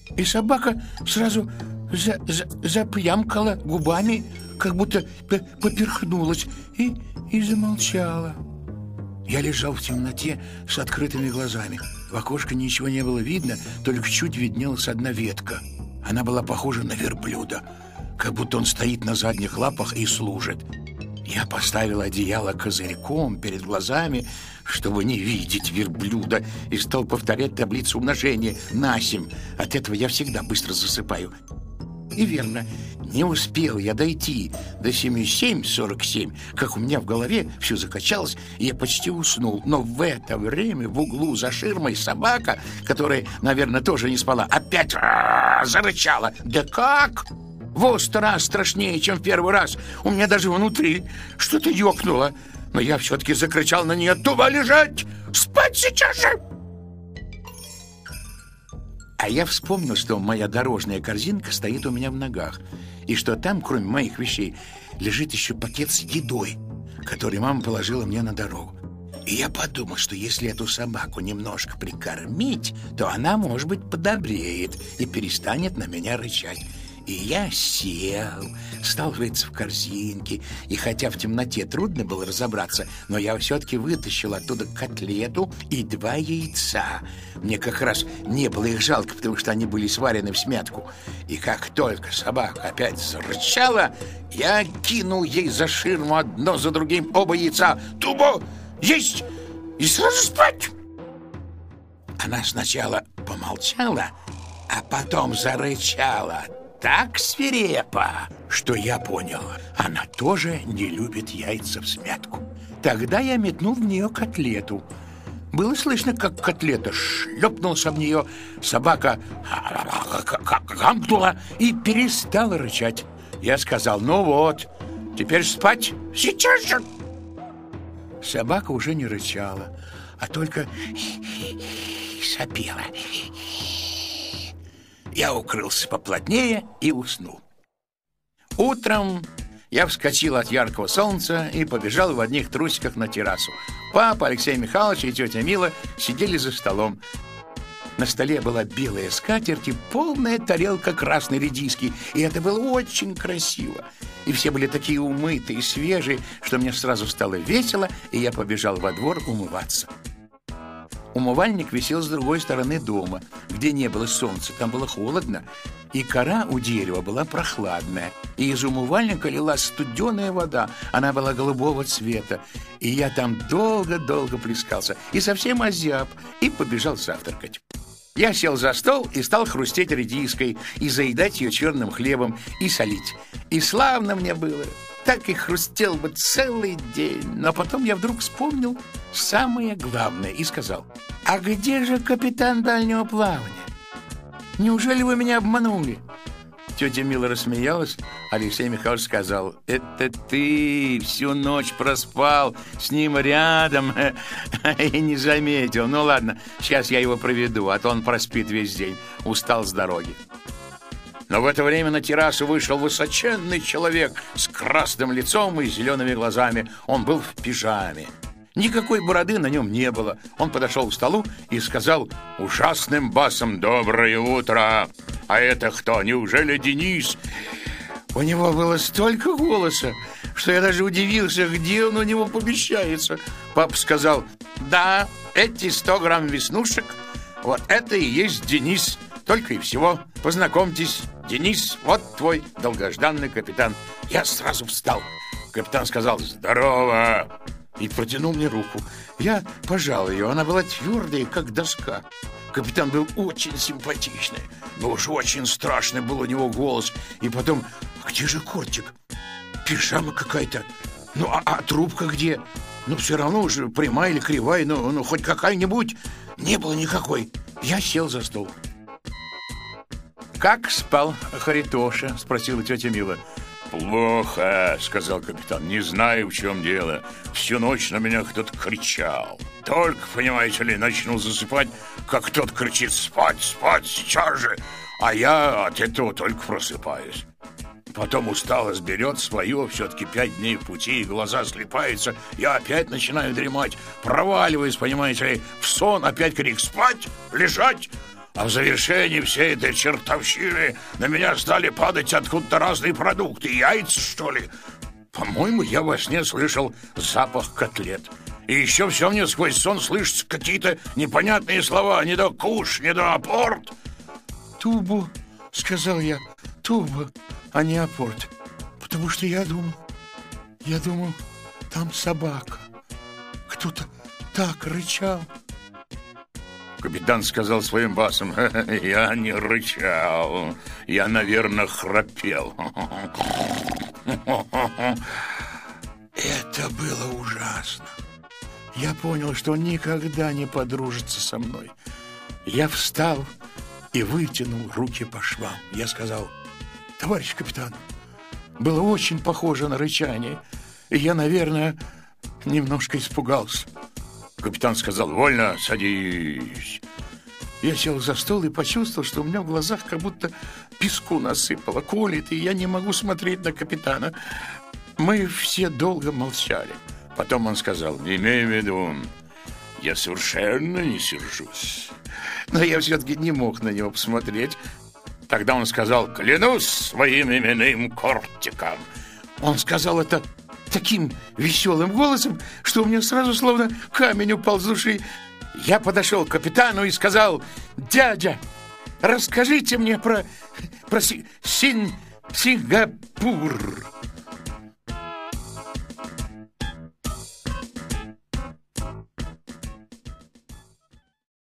И собака сразу заплямкала губами, как будто поперхнулась, и замолчала. Я лежал в темноте с открытыми глазами. В окошко ничего не было видно, только чуть виднелась одна ветка. Она была похожа на верблюда, как будто он стоит на задних лапах и служит. Я поставил одеяло козырьком перед глазами, чтобы не видеть верблюда, и стал повторять таблицу умножения на 7. От этого я всегда быстро засыпаю. И верно, не успел я дойти до 7,7, 47, как у меня в голове все закачалось, и я почти уснул. Но в это время в углу за ширмой собака, которая, наверное, тоже не спала, опять зарычала. Да как? В 100 раз страшнее, чем в первый раз. У меня даже внутри что-то ёкнуло. Но я все-таки закричал на нее: «Тува, лежать! Спать сейчас же!» А я вспомнил, что моя дорожная корзинка стоит у меня в ногах, и что там, кроме моих вещей, лежит еще пакет с едой, который мама положила мне на дорогу. И я подумал, что если эту собаку немножко прикормить, то она, может быть, подобреет и перестанет на меня рычать. И я сел, стал рыться в корзинке, и хотя в темноте трудно было разобраться, но я все-таки вытащил оттуда котлету и 2 яйца. Мне как раз не было их жалко, потому что они были сварены всмятку. И как только собака опять зарычала, я кинул ей за ширму одно за другим оба яйца. «Тубо, есть! И сразу спать!» Она сначала помолчала, а потом зарычала так свирепо, что я понял, она тоже не любит яйца всмятку. Тогда я метнул в нее котлету. Было слышно, как котлета шлепнулась об нее, собака гавкнула и перестала рычать. Я сказал: «Ну вот, теперь спать сейчас же!» Собака уже не рычала, а только сопела. Я укрылся поплотнее и уснул. Утром я вскочил от яркого солнца и побежал в одних трусиках на террасу. Папа, Алексей Михайлович и тетя Мила сидели за столом. На столе была белая скатерть и полная тарелка красной редиски, и это было очень красиво. И все были такие умытые и свежие, что мне сразу стало весело, и я побежал во двор умываться. Умывальник висел с другой стороны дома, где не было солнца, там было холодно, и кора у дерева была прохладная, и из умывальника лилась студеная вода, она была голубого цвета, и я там долго-долго плескался, и совсем озяб, и побежал завтракать. Я сел за стол и стал хрустеть редиской, и заедать ее черным хлебом, и солить. И славно мне было, так и хрустел бы целый день. Но потом я вдруг вспомнил самое главное и сказал: «А где же капитан дальнего плавания? Неужели вы меня обманули?» Тетя Мила рассмеялась, Алексей Михайлович сказал: «Это ты всю ночь проспал с ним рядом и не заметил. Ну ладно, сейчас я его проведу, а то он проспит весь день, устал с дороги». Но в это время на террасу вышел высоченный человек с красным лицом и зелеными глазами. Он был в пижаме. Никакой бороды на нем не было. Он подошел к столу и сказал ужасным басом: «Доброе утро! А это кто? Неужели Денис?» У него было столько голоса, что я даже удивился, где он у него помещается. Папа сказал: «Да, эти 100 грамм веснушек, вот это и есть Денис. Только и всего. Познакомьтесь, Денис, вот твой долгожданный капитан». Я сразу встал. Капитан сказал: «Здорово!» и протянул мне руку. Я пожал ее, она была твердая, как доска. Капитан был очень симпатичный, но уж очень страшный был у него голос. И потом: «Где же кортик? Пижама какая-то. Ну, а трубка где? Ну, все равно уже прямая или кривая, ну хоть какая-нибудь». Не было никакой. Я сел за стол. «Как спал Харитоша?» — спросила тетя Мила. «Плохо», — сказал капитан, — «не знаю, в чем дело. Всю ночь на меня кто-то кричал. Только, понимаете ли, начну засыпать, как кто-то кричит: спать, спать, сейчас же. А я от этого только просыпаюсь. Потом усталость берет свое, все-таки 5 дней в пути, и глаза слипаются. Я опять начинаю дремать, проваливаюсь, понимаете ли, в сон, опять крик: спать, лежать. А в завершении всей этой чертовщины на меня стали падать откуда-то разные продукты. Яйца, что ли? По-моему, я во сне слышал запах котлет. И еще все мне сквозь сон слышатся какие-то непонятные слова. Не до куш, не до апорт. «Тубу», — сказал я, — «туба, а не апорт. Потому что я думал, там собака. Кто-то так рычал». Капитан сказал своим басом: «Я не рычал, я, наверное, храпел». Это было ужасно. Я понял, что он никогда не подружится со мной. Я встал и вытянул руки по швам. Я сказал: «Товарищ капитан». Было очень похоже на рычание, и я, наверное, немножко испугался. Капитан сказал: «Вольно, садись». Я сел за стол и почувствовал, что у меня в глазах как будто песку насыпало, колет, и я не могу смотреть на капитана. Мы все долго молчали. Потом он сказал: «Имей в виду, я совершенно не сержусь». Но я все-таки не мог на него посмотреть. Тогда он сказал: «Клянусь своим именным кортиком». Он сказал это таким веселым голосом, что у меня сразу словно камень упал с души. Я подошел к капитану и сказал: «Дядя, расскажите мне про Сингапур».